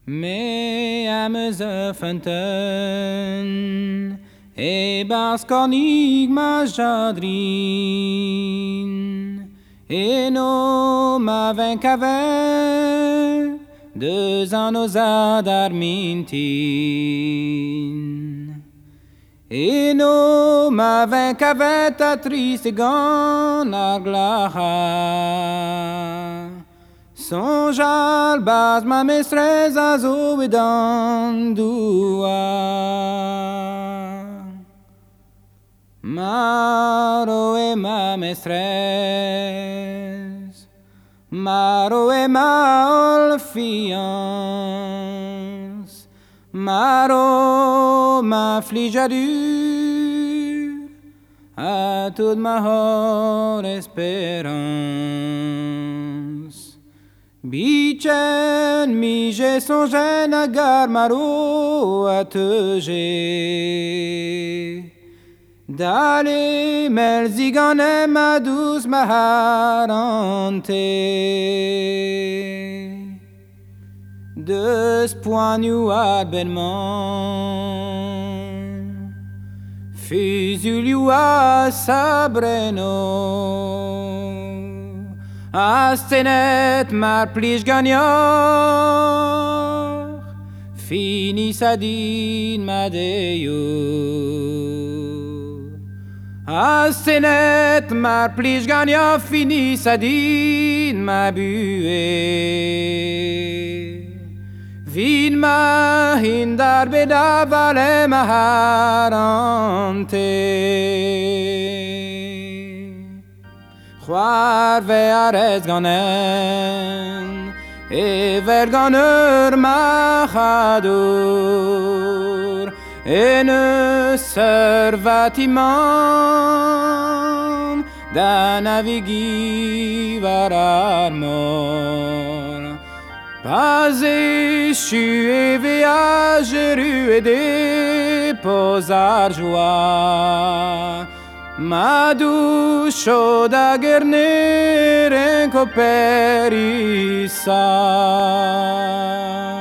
Me ameze fenten e basconig ma jadrin e no ma vencave deux anos adarmintin e no ma vencave ta triste gana glaha songe al bas ma mestresa zoedan dua Maro e ma mestres Maro e ma olfiance Maro ma flijadur A toute ma hor espérance Bichen mi j'ai songé nagar maro a te j'ai Dale melzigane ma douce maharante Deux poignou ad benman Fusulio a sabreno Astenet mar plish gagnor Fini sadin madeo Astenet mar plish gagnor Fini sadin ma bue Vin ma hindar beda vale maharante Chwar ve ares ganen E ver ganer machadur E ne servatimam Da navigi varar mor Pas échu et viageru et déposar joie Ma douce da guerner en coperissa